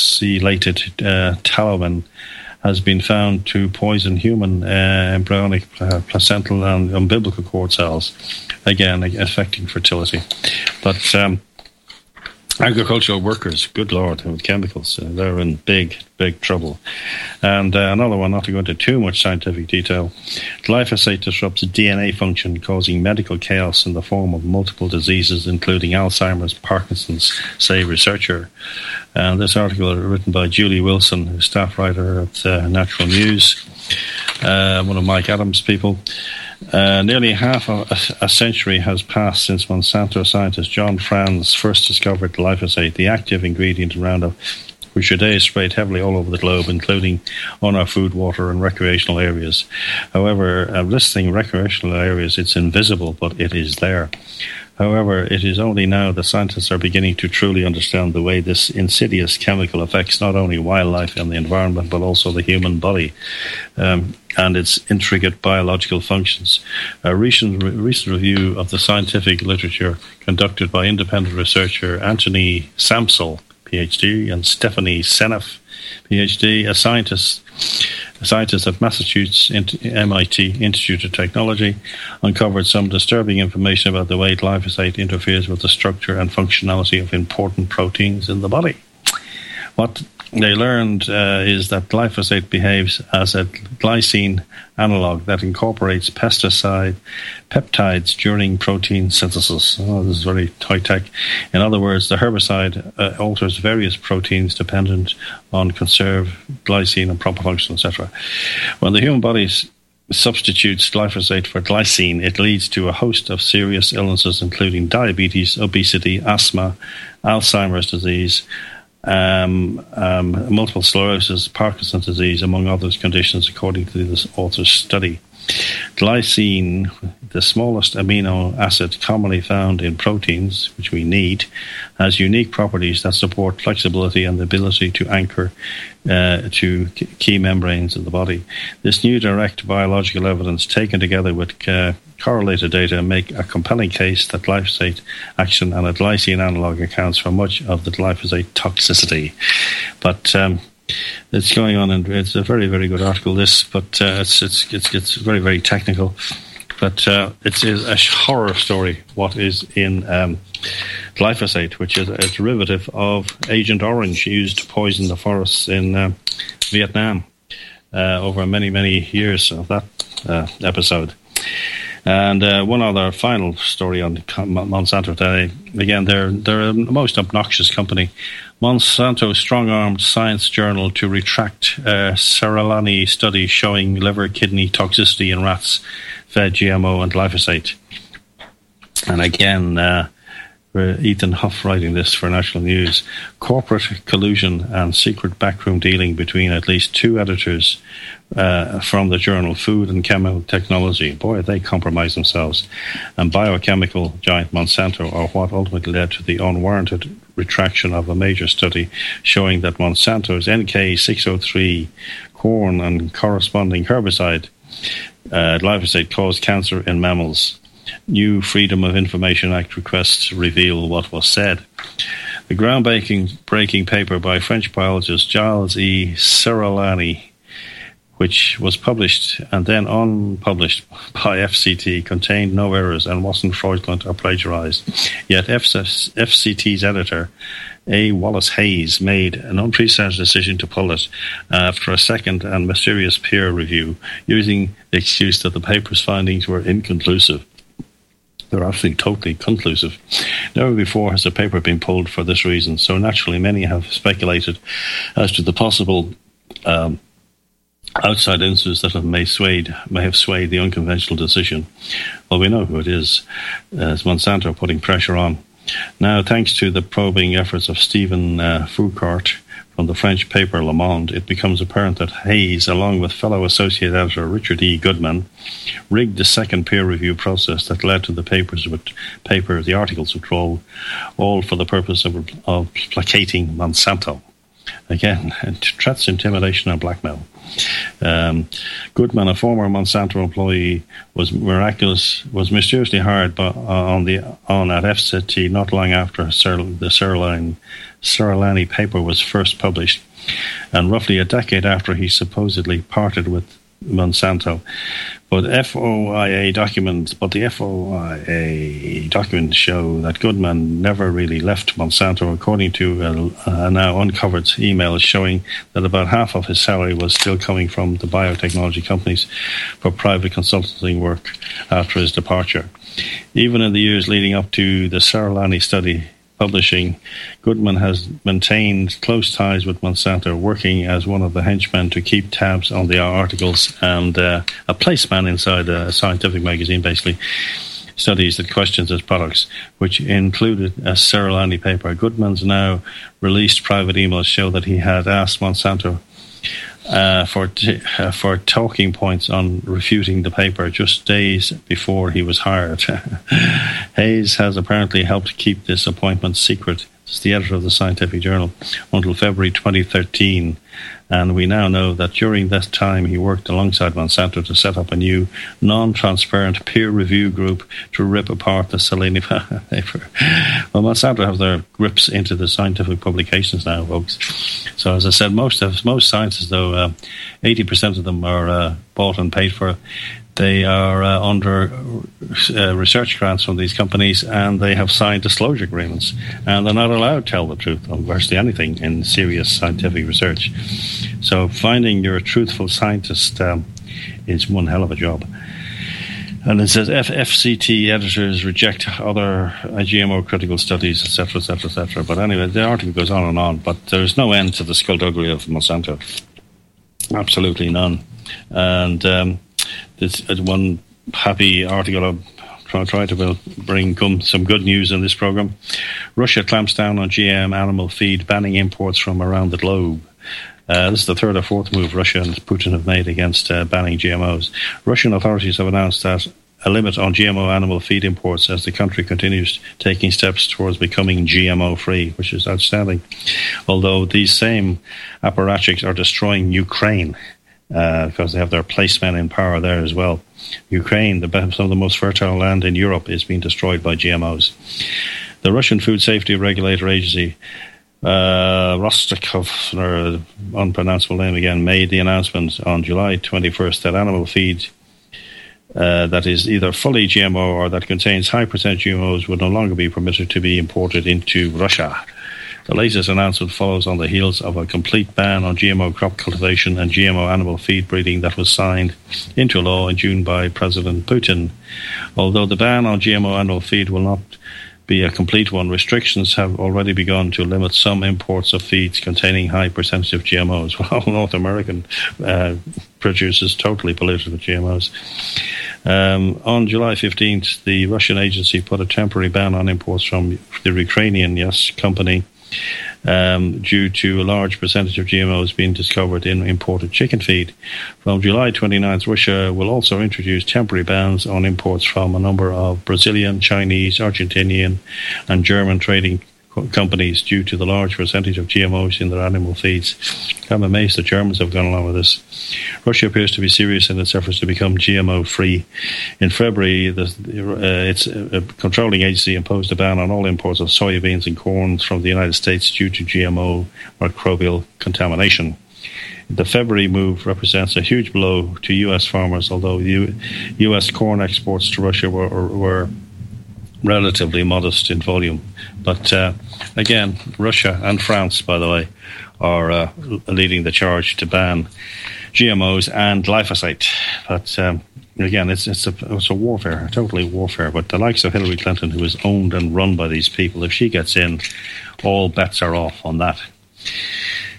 uh, toluene, has been found to poison human uh, embryonic, uh, placental and umbilical cord cells, again affecting fertility. But um, agricultural workers, good Lord, with chemicals, uh, they're in big, big trouble. And uh, another one, not to go into too much scientific detail, glyphosate disrupts D N A function, causing medical chaos in the form of multiple diseases, including Alzheimer's, Parkinson's, say researcher. And this article is written by Julie Wilson, who's staff writer at uh, Natural News, uh, one of Mike Adams' people. Uh, nearly half a, a century has passed since Monsanto scientist John Franz first discovered glyphosate, the active ingredient in Roundup, which today is sprayed heavily all over the globe, including on our food, water and recreational areas. However, uh, listing recreational areas, it's invisible, but it is there. However, it is only now that scientists are beginning to truly understand the way this insidious chemical affects not only wildlife and the environment, but also the human body um, and its intricate biological functions. A recent, recent review of the scientific literature conducted by independent researcher Anthony Samsel, P H D, and Stephanie Seneff, P H D, a scientist A scientist at Massachusetts M I T Institute of Technology, uncovered some disturbing information about the way glyphosate interferes with the structure and functionality of important proteins in the body. What they learned uh, is that glyphosate behaves as a glycine analog that incorporates pesticide peptides during protein synthesis. Oh, this is very high-tech. In other words, the herbicide uh, alters various proteins dependent on conserved glycine and proper function, et cetera. When the human body substitutes glyphosate for glycine, it leads to a host of serious illnesses, including diabetes, obesity, asthma, Alzheimer's disease, Um, um, multiple sclerosis, Parkinson's disease, among other conditions, according to this author's study. Glycine, the smallest amino acid commonly found in proteins, which we need, has unique properties that support flexibility and the ability to anchor uh, to key membranes of the body. This new direct biological evidence, taken together with uh, correlated data, make a compelling case that glyphosate action and a glycine analog accounts for much of the glyphosate toxicity. But um, it's going on, and it's a very, very good article, this, but uh, it's, it's it's it's very, very technical. But uh, it's a horror story, what is in um, glyphosate, which is a derivative of Agent Orange, used to poison the forests in uh, Vietnam uh, over many, many years of that uh, episode. And uh, one other final story on Monsanto today. Again, they're they're the most obnoxious company. Monsanto strong-armed Science Journal to retract a Seralani study showing liver kidney toxicity in rats fed G M O and glyphosate. And again, uh, Ethan Huff writing this for National News. Corporate collusion and secret backroom dealing between at least two editors uh, from the journal Food and Chemical Technology. Boy, they compromise themselves. And biochemical giant Monsanto are what ultimately led to the unwarranted retraction of a major study showing that Monsanto's N K six oh three corn and corresponding herbicide uh, glyphosate caused cancer in mammals. New Freedom of Information Act requests reveal what was said. The groundbreaking breaking paper by French biologist Gilles E. Seralani, which was published and then unpublished by F C T, contained no errors and wasn't fraudulent or plagiarized. Yet F C T's editor, A. Wallace Hayes, made an unprecedented decision to pull it after a second and mysterious peer review, using the excuse that the paper's findings were inconclusive. They're absolutely totally conclusive. Never before has a paper been pulled for this reason, so naturally many have speculated as to the possible um, outside influences that have may swayed may have swayed the unconventional decision. Well, we know who it is. Uh, it's Monsanto putting pressure on. Now, thanks to the probing efforts of Stephen uh, Foucault from the French paper Le Monde, it becomes apparent that Hayes, along with fellow associate editor Richard E. Goodman, rigged the second peer review process that led to the papers with paper, the articles withdrawal, all for the purpose of, of placating Monsanto. Again, threats, intimidation, and blackmail. Um, Goodman, a former Monsanto employee, was miraculous, was mysteriously hired by, uh, on the on at F C T not long after Cer- the Cerulani, Cerulani paper was first published, and roughly a decade after he supposedly parted with Monsanto. But F O I A documents, but the F O I A documents show that Goodman never really left Monsanto, according to a, a now uncovered emails showing that about half of his salary was still coming from the biotechnology companies for private consulting work after his departure. Even in the years leading up to the Cerulani study publishing, Goodman has maintained close ties with Monsanto, working as one of the henchmen to keep tabs on the articles, and uh, a placeman inside a scientific magazine basically studies that questions its products, which included a Cerulani paper. Goodman's now released private emails show that he had asked Monsanto Uh, for t- uh, for talking points on refuting the paper just days before he was hired. Hayes has apparently helped keep this appointment secret as the editor of the Scientific Journal until February twenty thirteen, and we now know that during that time he worked alongside Monsanto to set up a new non-transparent peer review group to rip apart the Cerulani paper. Well, Monsanto have their grips into the scientific publications now, folks. So as I said, most of most scientists, though, uh, eighty percent of them are uh, bought and paid for. They are uh, under uh, research grants from these companies, and they have signed disclosure agreements, and they're not allowed to tell the truth on virtually anything in serious scientific research. So finding you're a truthful scientist um, is one hell of a job. And it says F- FCT editors reject other G M O critical studies, et cetera, et cetera, et cetera. But anyway, the article goes on and on, but there's no end to the skullduggery of Monsanto. Absolutely none. And um, this is one happy article. I'll try, try to bring some good news in this program. Russia clamps down on G M animal feed, banning imports from around the globe. Uh, this is the third or fourth move Russia and Putin have made against uh, banning G M Os. Russian authorities have announced that a limit on G M O animal feed imports as the country continues taking steps towards becoming G M O-free, which is outstanding. Although these same apparatchiks are destroying Ukraine, Uh, because they have their placemen in power there as well. Ukraine, the, some of the most fertile land in Europe, is being destroyed by G M Os. The Russian Food Safety Regulator Agency, uh, Rostykov, or unpronounceable name again, made the announcement on July twenty-first that animal feed uh, that is either fully G M O or that contains high percent G M Os would no longer be permitted to be imported into Russia. The latest announcement follows on the heels of a complete ban on G M O crop cultivation and G M O animal feed breeding that was signed into law in June by President Putin. Although the ban on G M O animal feed will not be a complete one, restrictions have already begun to limit some imports of feeds containing high percentage of G M Os. Well, North American uh, producers totally polluted with G M Os. Um, on July fifteenth, the Russian agency put a temporary ban on imports from the Ukrainian yes company Um, due to a large percentage of G M Os being discovered in imported chicken feed. From July twenty-ninth, Russia will also introduce temporary bans on imports from a number of Brazilian, Chinese, Argentinian and German trading co- companies due to the large percentage of G M Os in their animal feeds. I'm amazed the Germans have gone along with this. Russia appears to be serious in its efforts to become G M O-free. In February, the, uh, its uh, controlling agency imposed a ban on all imports of soybeans and corn from the United States due to G M O microbial contamination. The February move represents a huge blow to U S farmers, although U- U.S. corn exports to Russia were, were relatively modest in volume. But uh, again, Russia and France, by the way, are uh, leading the charge to ban G M Os and glyphosate. But um, again, it's it's a, it's a warfare, totally warfare. But the likes of Hillary Clinton, who is owned and run by these people, if she gets in, all bets are off on that.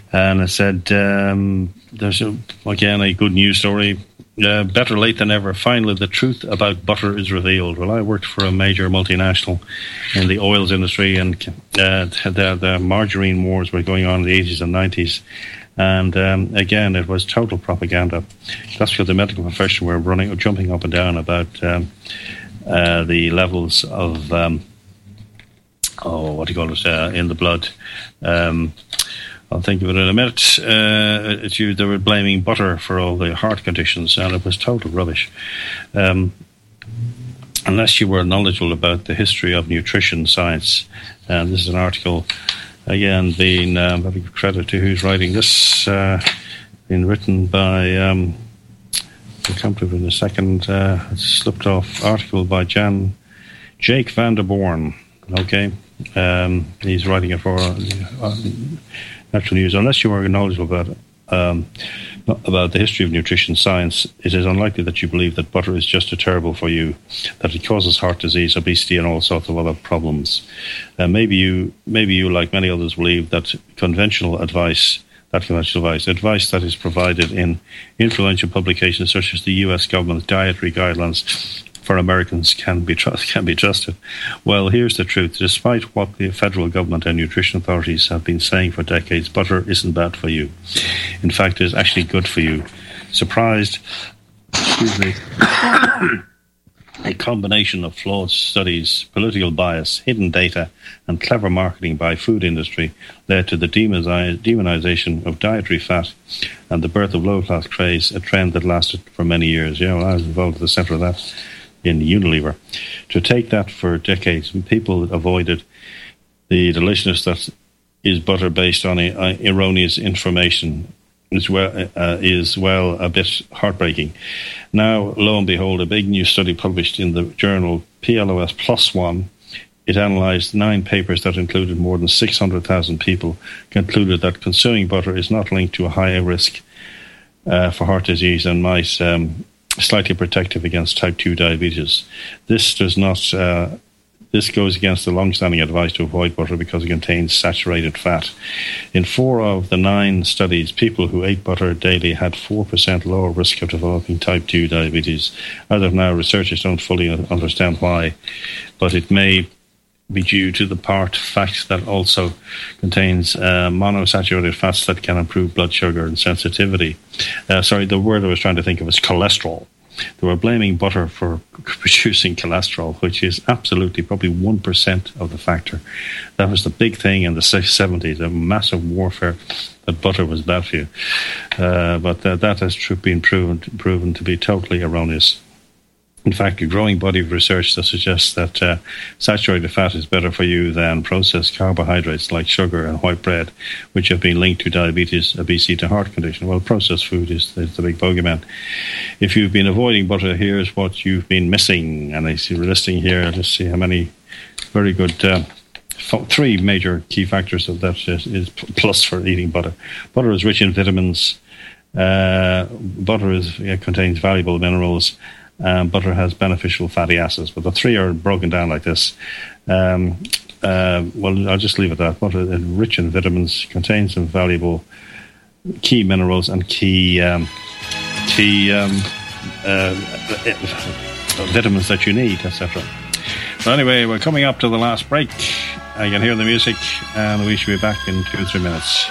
And it said, um, there's, a, again, a good news story. Uh, better late than ever. Finally, the truth about butter is revealed. Well, I worked for a major multinational in the oils industry, and uh, the, the margarine wars were going on in the eighties and nineties. And um, again, it was total propaganda. That's what the medical profession were running, jumping up and down about um, uh, the levels of, um, oh, what do you call it, uh, in the blood. Um, I'll think of it in a minute. Uh, it's you, they were blaming butter for all the heart conditions, and it was total rubbish. Um, unless you were knowledgeable about the history of nutrition science, and this is an article, again, being um, having credit to who's writing this, uh, being written by, um, I'll come to it in a second, uh, it's slipped off, article by Jan, Jake van der Born, okay? Um, he's writing it for uh, Natural News. Unless you are knowledgeable about um, about the history of nutrition science, it is unlikely that you believe that butter is just terrible for you, that it causes heart disease, obesity, and all sorts of other problems. Uh, maybe you, maybe you, like many others, believe that conventional advice, that conventional advice, advice that is provided in influential publications such as the U S government's dietary guidelines for Americans can be trust, can be trusted. Well, here's the truth. Despite what the federal government and nutrition authorities have been saying for decades, butter isn't bad for you. In fact, it's actually good for you. Surprised, excuse me, a combination of flawed studies, political bias, hidden data, and clever marketing by food industry led to the demonization of dietary fat and the birth of low-class craze, a trend that lasted for many years. Yeah, well, I was involved at the centre of that in Unilever. To take that for decades, people avoided the deliciousness that is butter based on a, a erroneous information is well, uh, is well a bit heartbreaking. Now, lo and behold, a big new study published in the journal P L O S Plus One, it analysed nine papers that included more than six hundred thousand people, concluded that consuming butter is not linked to a higher risk uh, for heart disease and might um, slightly protective against type two diabetes. This does not. Uh, this goes against the long-standing advice to avoid butter because it contains saturated fat. In four of the nine studies, people who ate butter daily had four percent lower risk of developing type two diabetes. As of now, researchers don't fully understand why, but it may be due to the part fact that also contains uh, monosaturated fats that can improve blood sugar and sensitivity. Uh, sorry, the word I was trying to think of is cholesterol. They were blaming butter for producing cholesterol, which is absolutely probably one percent of the factor. That was the big thing in the seventies, a massive warfare that butter was bad for you. Uh, but uh, that has been proven, proven to be totally erroneous. In fact, a growing body of research that suggests that uh, saturated fat is better for you than processed carbohydrates like sugar and white bread, which have been linked to diabetes, obesity, and heart condition. Well, processed food is, is the big bogeyman. If you've been avoiding butter, here's what you've been missing. And I see we're listing here, let's see how many very good, uh, three major key factors of that is, is plus for eating butter. Butter is rich in vitamins. Uh, butter is, uh, contains valuable minerals. Um, butter has beneficial fatty acids, but the three are broken down like this. Um, uh, well, I'll just leave it at that. Butter is rich in vitamins, contains some valuable key minerals and key um, key um, uh, vitamins that you need, et cetera. So anyway, we're coming up to the last break. I can hear the music, and we should be back in two or three minutes.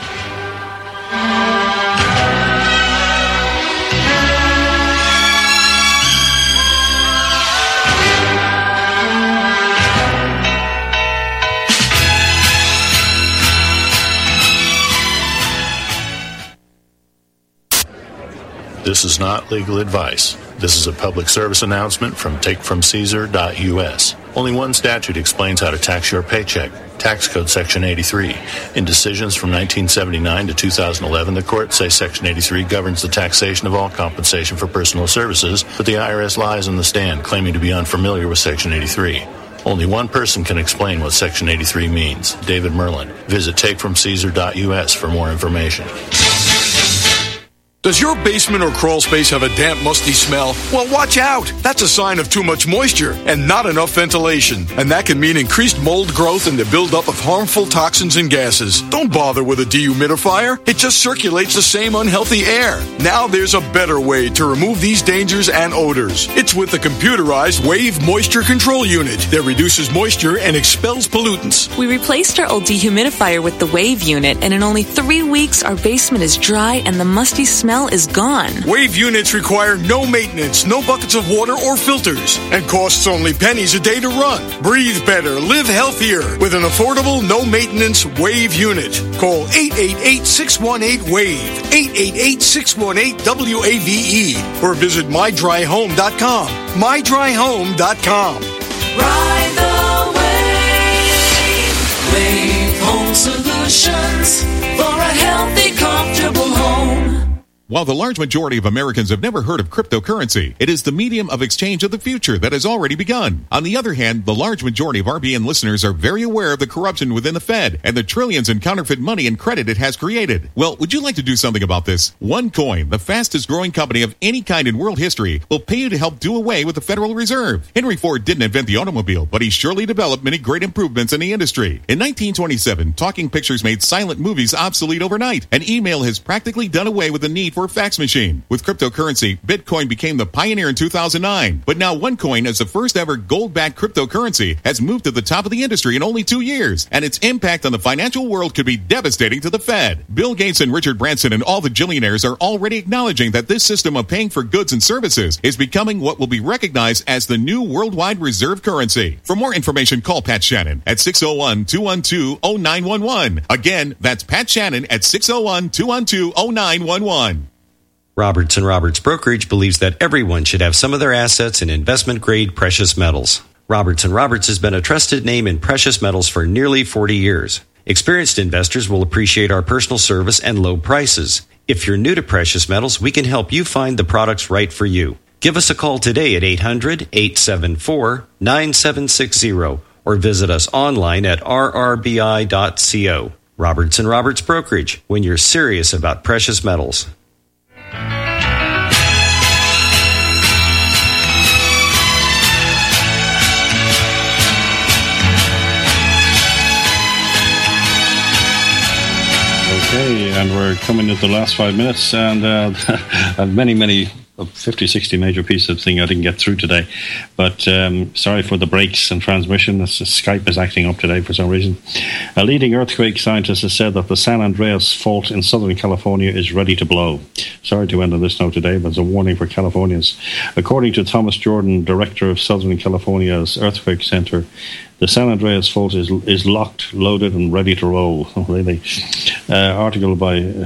This is not legal advice. This is a public service announcement from take from caesar dot U S. Only one statute explains how to tax your paycheck. Tax Code Section eighty-three. In decisions from nineteen seventy-nine to two thousand eleven, the courts say Section eighty-three governs the taxation of all compensation for personal services, but the I R S lies on the stand, claiming to be unfamiliar with Section eighty-three. Only one person can explain what Section eighty-three means, David Merlin. Visit take from caesar dot U S for more information. Does your basement or crawl space have a damp, musty smell? Well, watch out. That's a sign of too much moisture and not enough ventilation. And that can mean increased mold growth and the buildup of harmful toxins and gases. Don't bother with a dehumidifier. It just circulates the same unhealthy air. Now there's a better way to remove these dangers and odors. It's with the computerized Wave Moisture Control Unit that reduces moisture and expels pollutants. We replaced our old dehumidifier with the Wave unit, and in only three weeks, our basement is dry and the musty smell is gone. Wave units require no maintenance, no buckets of water or filters, and costs only pennies a day to run. Breathe better, live healthier with an affordable, no-maintenance Wave unit. Call eight eight eight, six one eight, WAVE, eight eight eight, six one eight, W A V E, or visit my dry home dot com, my dry home dot com. Ride the wave. Wave Home Solutions for a healthy, comfortable home. While the large majority of Americans have never heard of cryptocurrency, it is the medium of exchange of the future that has already begun. On the other hand, the large majority of R B N listeners are very aware of the corruption within the Fed and the trillions in counterfeit money and credit it has created. Well, would you like to do something about this? OneCoin, the fastest growing company of any kind in world history, will pay you to help do away with the Federal Reserve. Henry Ford didn't invent the automobile, but he surely developed many great improvements in the industry. In nineteen twenty-seven, talking pictures made silent movies obsolete overnight, and email has practically done away with the need for a fax machine. With cryptocurrency, Bitcoin became the pioneer in two thousand nine. But now OneCoin, as the first ever gold-backed cryptocurrency, has moved to the top of the industry in only two years, and its impact on the financial world could be devastating to the Fed. Bill Gates and Richard Branson and all the billionaires are already acknowledging that this system of paying for goods and services is becoming what will be recognized as the new worldwide reserve currency. For more information, call Pat Shannon at six oh one, two one two, oh nine one one. Again, that's Pat Shannon at six oh one, two one two, oh nine one one. Roberts and Roberts Brokerage believes that everyone should have some of their assets in investment-grade precious metals. Roberts and Roberts has been a trusted name in precious metals for nearly forty years. Experienced investors will appreciate our personal service and low prices. If you're new to precious metals, we can help you find the products right for you. Give us a call today at eight hundred, eight seven four, nine seven six zero or visit us online at r r b i dot co. Roberts and Roberts Brokerage, when you're serious about precious metals. Okay, and we're coming to the last five minutes, and uh, and many, many fifty, sixty major pieces of thing I didn't get through today. But um, sorry for the breaks in transmission. This, Skype is acting up today for some reason. A leading earthquake scientist has said that the San Andreas Fault in Southern California is ready to blow. Sorry to end on this note today, but it's a warning for Californians. According to Thomas Jordan, director of Southern California's Earthquake Center, the San Andreas Fault is is locked, loaded, and ready to roll. Oh, really? Uh, article by uh,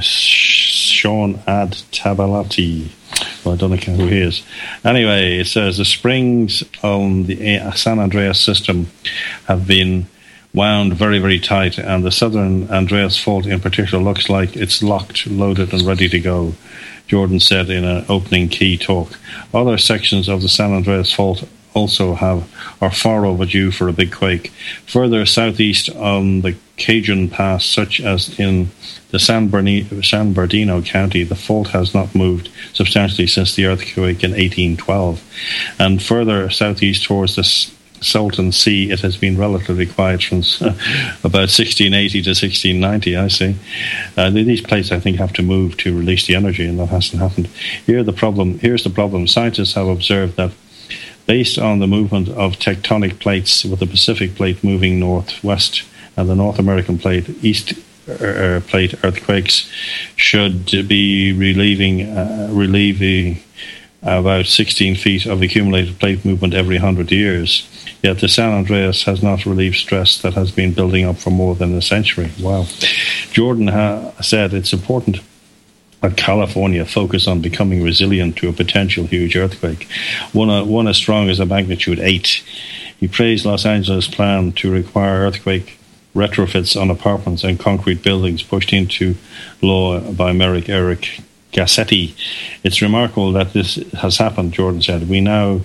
Sean Ad Tabalati. Well, I don't know who he is. Anyway, it says the springs on the San Andreas system have been wound very, very tight, and the Southern Andreas Fault in particular looks like it's locked, loaded, and ready to go, Jordan said in an opening key talk. Other sections of the San Andreas Fault also have are far overdue for a big quake. Further southeast on the Cajun Pass, such as in the San, Bernardino, San Bernardino County, the fault has not moved substantially since the earthquake in eighteen twelve. And further southeast towards the Salton Sea, it has been relatively quiet from about sixteen eighty to sixteen ninety, I see. Uh, these plates, I think, have to move to release the energy, and that hasn't happened. Here the problem, here's the problem. Scientists have observed that based on the movement of tectonic plates, with the Pacific plate moving northwest and the North American plate east uh, plate, earthquakes should be relieving uh, relieving about sixteen feet of accumulated plate movement every one hundred years. Yet the San Andreas has not relieved stress that has been building up for more than a century. Wow. Jordan ha- said it's important that California focus on becoming resilient to a potential huge earthquake, one, uh, one as strong as a magnitude eight. He praised Los Angeles' plan to require earthquake retrofits on apartments and concrete buildings pushed into law by Merrick Eric Gassetti. It's remarkable that this has happened, Jordan said. We now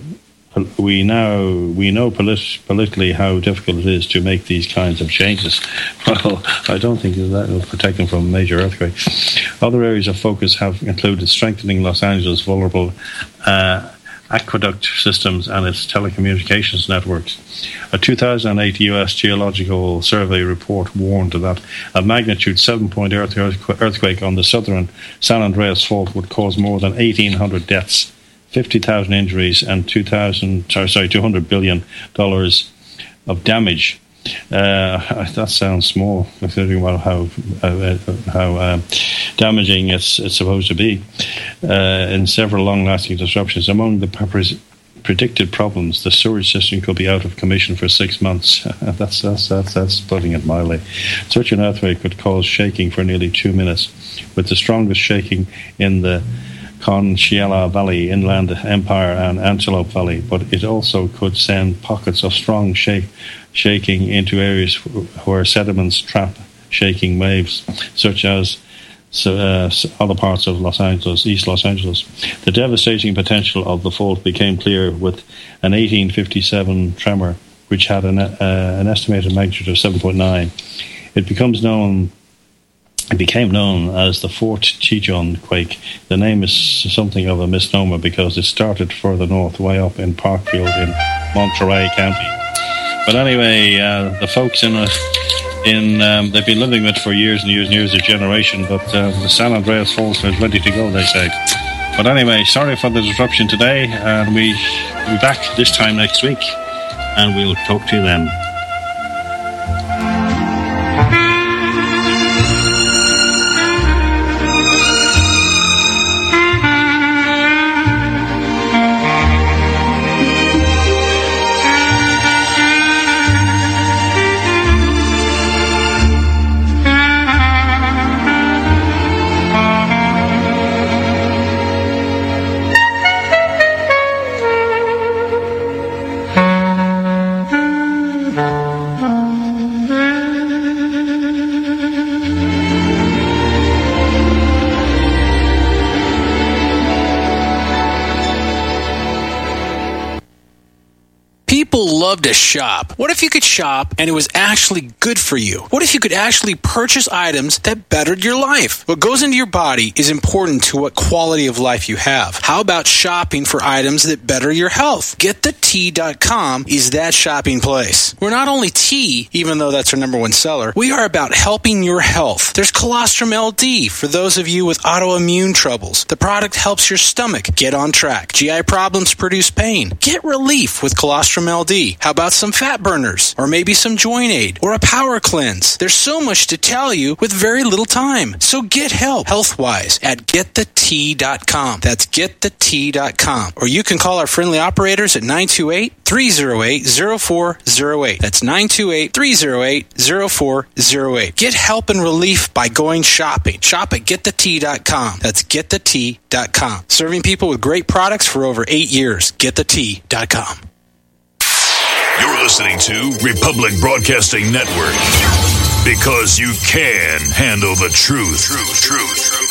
we now we know polit- politically how difficult it is to make these kinds of changes. Well, I don't think that will protect them from a major earthquake. Other areas of focus have included strengthening Los Angeles' vulnerable uh, aqueduct systems and its telecommunications networks. A two thousand eight U S Geological Survey report warned that a magnitude seven point eight earthquake on the southern San Andreas Fault would cause more than eighteen hundred deaths, fifty thousand injuries, and two thousand, sorry, two hundred billion dollars of damage. Uh, that sounds small, considering well how uh, how uh, damaging it's, it's supposed to be. Uh, in several long-lasting disruptions, among the pre- predicted problems, the storage system could be out of commission for six months. that's, that's that's that's putting it mildly. Such an earthquake could cause shaking for nearly two minutes, with the strongest shaking in the Conchyala Valley, Inland Empire, and Antelope Valley, but it also could send pockets of strong shake, shaking into areas where sediments trap shaking waves, such as uh, other parts of Los Angeles, East Los Angeles. The devastating potential of the fault became clear with an eighteen fifty-seven tremor, which had an, uh, an estimated magnitude of seven point nine. It becomes known It became known as the Fort Tejon quake. The name is something of a misnomer because it started further north, way up in Parkfield in Monterey County. But anyway, uh, the folks in, a, in um, they've been living with it for years and years and years, a generation, but uh, the San Andreas Fault is ready to go, they say. But anyway, sorry for the disruption today, and we'll be back this time next week, and we'll talk to you then. Love to shop. What if you could shop and it was actually good for you? What if you could actually purchase items that bettered your life? What goes into your body is important to what quality of life you have. How about shopping for items that better your health? Get the tea dot com is that shopping place. We're not only tea, even though that's our number one seller, we are about helping your health. There's Colostrum L D for those of you with autoimmune troubles. The product helps your stomach get on track. G I problems produce pain. Get relief with Colostrum L D. How about some fat burners? Or maybe some joint aid? Or a power cleanse? There's so much to tell you with very little time. So get help health-wise at get the tea dot com. That's get the tea dot com. Or you can call our friendly operators at nine two eight, three oh eight, oh four oh eight. That's nine two eight, three oh eight, oh four oh eight. Get help and relief by going shopping. Shop at get the tea dot com. That's get the tea dot com. Serving people with great products for over eight years. get the tea dot com. You're listening to Republic Broadcasting Network, because you can handle the truth. Truth, truth, truth.